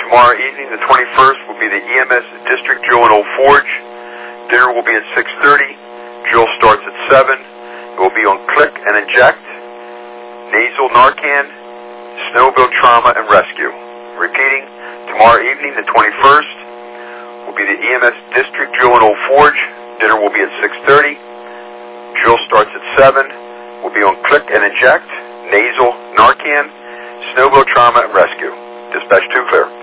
Tomorrow evening, the 21st, will be the EMS District Drill in Old Forge. Dinner will be at 6:30. Drill starts at 7. It will be on click and inject, nasal Narcan, snowmobile trauma, and rescue. Repeating, tomorrow evening, the 21st, will be the EMS District Drill in Old Forge. Dinner will be at 6:30. Drill starts at 7. Will be on click and inject, nasal Narcan, snowmobile trauma, and rescue. Dispatch 2 clear.